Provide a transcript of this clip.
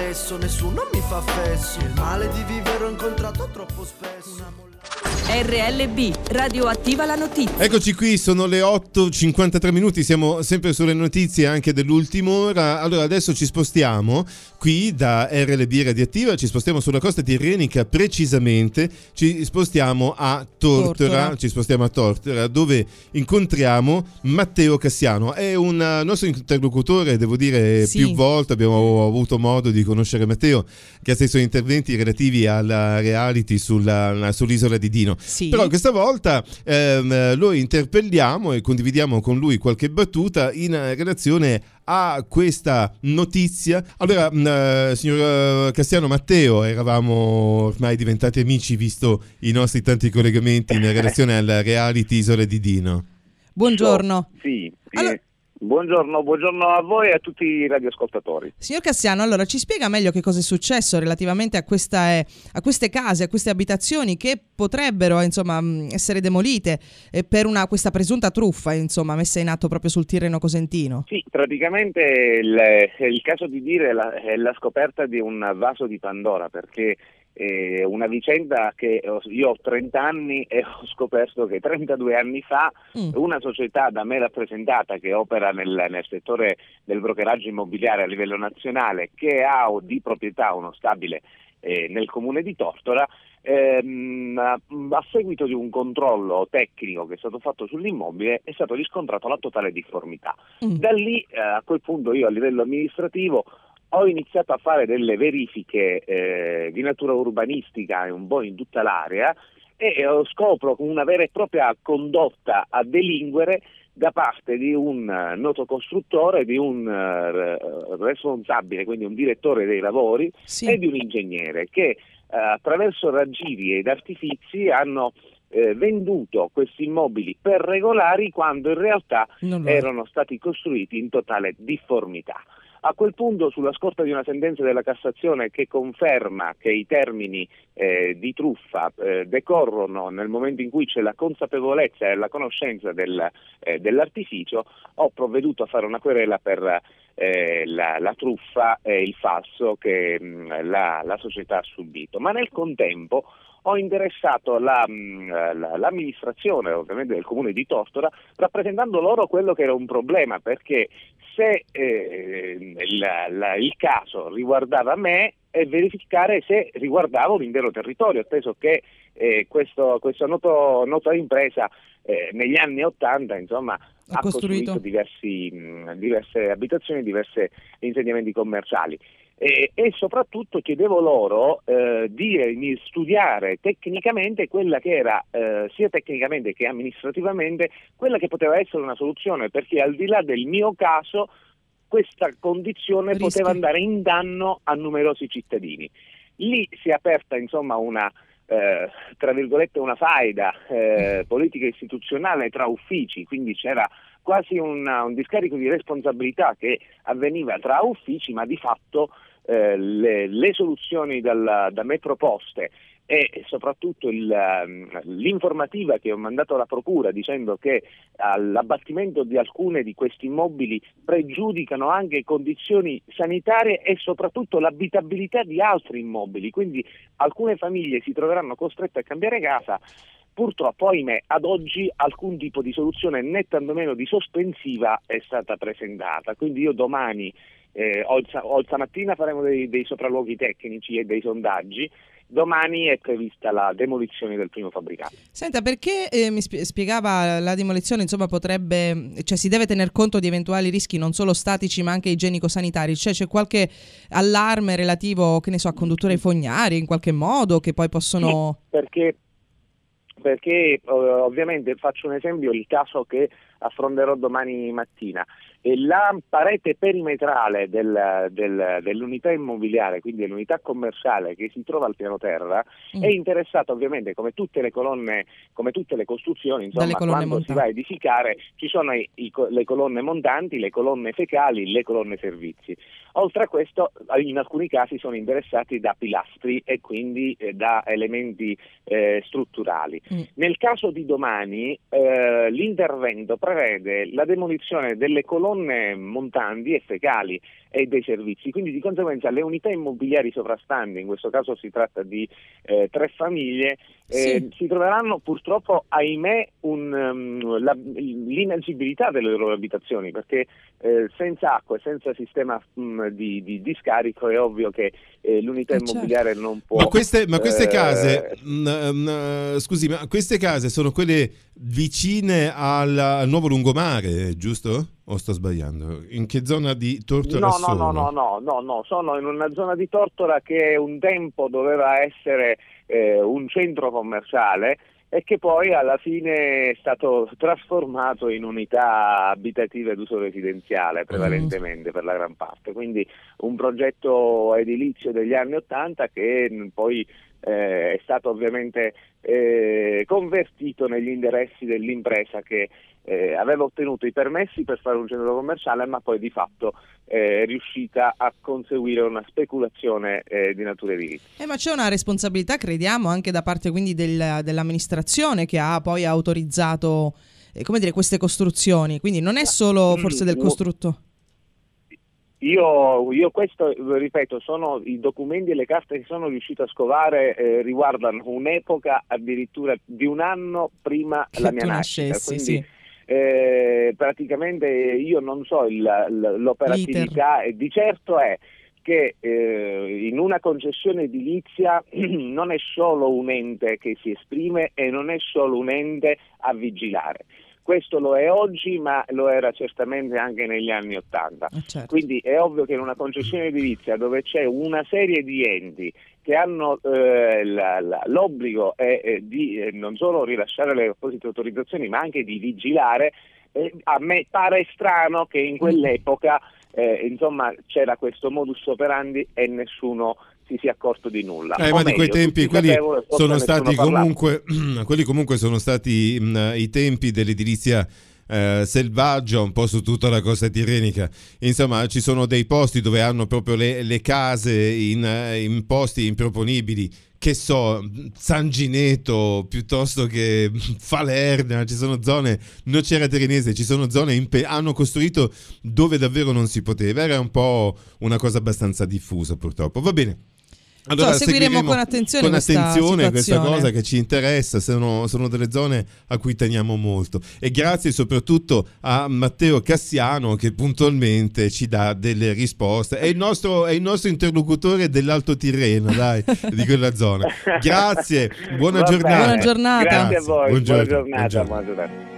adesso nessuno mi fa fesso. Il male di vivere ho incontrato troppo spesso. RLB, radioattiva la notizia. Eccoci qui, sono le 8:53 minuti, siamo sempre sulle notizie anche dell'ultima ora. Allora adesso ci spostiamo qui da RLB Radioattiva, ci spostiamo sulla costa tirrenica, precisamente ci spostiamo a Tortora. Ci spostiamo a Tortora, dove incontriamo Matteo Cassiano. È un nostro interlocutore, devo dire, Sì. più volte abbiamo avuto modo di conoscere Matteo grazie ai suoi interventi relativi alla reality sull'isola di Dino. Sì. Però questa volta lo interpelliamo e condividiamo con lui qualche battuta in relazione a questa notizia. Allora, signor Cassiano, Matteo, eravamo ormai diventati amici visto i nostri tanti collegamenti in relazione alla reality Isola di Dino. Buongiorno. Sì. Allora- Buongiorno a voi e a tutti i radioascoltatori. Signor Cassiano, allora ci spiega meglio che cosa è successo relativamente a queste case, a queste abitazioni che potrebbero essere demolite per questa presunta truffa messa in atto proprio sul Tirreno Cosentino. Sì, praticamente il caso di dire è la scoperta di un vaso di Pandora, perché una vicenda che io ho 30 anni e ho scoperto che 32 anni fa una società da me rappresentata che opera nel settore del brokeraggio immobiliare a livello nazionale, che ha di proprietà uno stabile nel comune di Tortora, a seguito di un controllo tecnico che è stato fatto sull'immobile è stato riscontrato la totale difformità. Da lì a quel punto io a livello amministrativo ho iniziato a fare delle verifiche di natura urbanistica un po' in tutta l'area e scopro una vera e propria condotta a delinquere da parte di un noto costruttore, di un responsabile, quindi un direttore dei lavori, Sì. e di un ingegnere che attraverso raggiri ed artifici hanno venduto questi immobili per regolari quando in realtà Non lo è. erano stati costruiti in totale difformità. A quel punto, sulla scorta di una sentenza della Cassazione che conferma che i termini di truffa decorrono nel momento in cui c'è la consapevolezza e la conoscenza dell'artificio, ho provveduto a fare una querela per la truffa e il falso che la società ha subito. Ma nel contempo ho interessato l'amministrazione ovviamente del comune di Tortora, rappresentando loro quello che era un problema, perché se il caso riguardava me e verificare se riguardava un intero territorio, atteso che questa nota impresa negli anni '80 ha costruito diverse abitazioni, diversi insediamenti commerciali. E soprattutto chiedevo loro di studiare tecnicamente quella che era, sia tecnicamente che amministrativamente, quella che poteva essere una soluzione, perché al di là del mio caso questa condizione poteva andare in danno a numerosi cittadini. Lì si è aperta una tra virgolette una faida politica istituzionale tra uffici, quindi c'era quasi un discarico di responsabilità che avveniva tra uffici, ma di fatto le soluzioni da me proposte e soprattutto l'informativa che ho mandato alla procura dicendo che l'abbattimento di alcune di questi immobili pregiudicano anche condizioni sanitarie e soprattutto l'abitabilità di altri immobili, quindi alcune famiglie si troveranno costrette a cambiare casa. Purtroppo, ahimè, ad oggi alcun tipo di soluzione né tantomeno di sospensiva è stata presentata, quindi io domani o stamattina faremo dei sopralluoghi tecnici e dei sondaggi. Domani è prevista la demolizione del primo fabbricato. Senta, perché mi spiegava la demolizione, potrebbe, si deve tener conto di eventuali rischi non solo statici ma anche igienico-sanitari, c'è qualche allarme relativo, che ne so, a condutture fognari in qualche modo che poi possono... Sì, perché ovviamente faccio un esempio, il caso che affronterò domani mattina. La parete perimetrale dell'unità immobiliare, quindi dell'unità commerciale che si trova al piano terra, è interessata ovviamente, come tutte le colonne, come tutte le costruzioni, quando si va a edificare ci sono le colonne montanti, le colonne fecali, le colonne servizi. Oltre a questo, in alcuni casi sono interessati da pilastri e quindi da elementi strutturali. Nel caso di domani l'intervento prevede la demolizione delle colonne colonne montanti e fecali e dei servizi, quindi di conseguenza le unità immobiliari sovrastanti, in questo caso si tratta di 3 famiglie, si troveranno purtroppo, ahimè, l'inagibilità delle loro abitazioni, perché senza acqua e senza sistema di discarico è ovvio che l'unità immobiliare non può. Ma queste case, scusi, ma queste case sono quelle vicine al nuovo lungomare, giusto? O sto sbagliando? In che zona di Tortora sono? No, sono in una zona di Tortora che un tempo doveva essere un centro commerciale e che poi alla fine è stato trasformato in unità abitative d'uso residenziale prevalentemente per la gran parte, quindi un progetto edilizio degli anni '80 che poi è stato ovviamente convertito negli interessi dell'impresa che aveva ottenuto i permessi per fare un centro commerciale, ma poi di fatto è riuscita a conseguire una speculazione di natura edilizia. Ma c'è una responsabilità, crediamo, anche da parte quindi dell'amministrazione che ha poi autorizzato queste costruzioni, quindi non è solo forse del costrutto. Io questo, ripeto, sono i documenti e le carte che sono riuscito a scovare, riguardano un'epoca addirittura di un anno prima la mia nascita, quindi praticamente io non so l'operatività, e di certo è che in una concessione edilizia non è solo un ente che si esprime e non è solo un ente a vigilare. Questo lo è oggi, ma lo era certamente anche negli anni '80. Certo. Quindi è ovvio che in una concessione edilizia dove c'è una serie di enti che hanno l'obbligo di non solo rilasciare le apposite autorizzazioni, ma anche di vigilare, a me pare strano che in quell'epoca c'era questo modus operandi e nessuno si sia accorto di nulla. Ma di quei tempi quelli sono stati comunque sono stati i tempi dell'edilizia selvaggia un po' su tutta la costa tirrenica. Insomma, ci sono dei posti dove hanno proprio le case in posti improponibili, che so, San Gineto piuttosto che Falerna, ci sono zone, Nocera Tirinese, ci sono zone hanno costruito dove davvero non si poteva, era un po' una cosa abbastanza diffusa purtroppo. Va bene. Allora seguiremo con attenzione questa cosa che ci interessa, sono delle zone a cui teniamo molto, e grazie soprattutto a Matteo Cassiano che puntualmente ci dà delle risposte, è il nostro interlocutore dell'Alto Tirreno, dai, di quella zona. Grazie, buona giornata. Buona giornata. Grazie a voi, Buongiorno. buona giornata.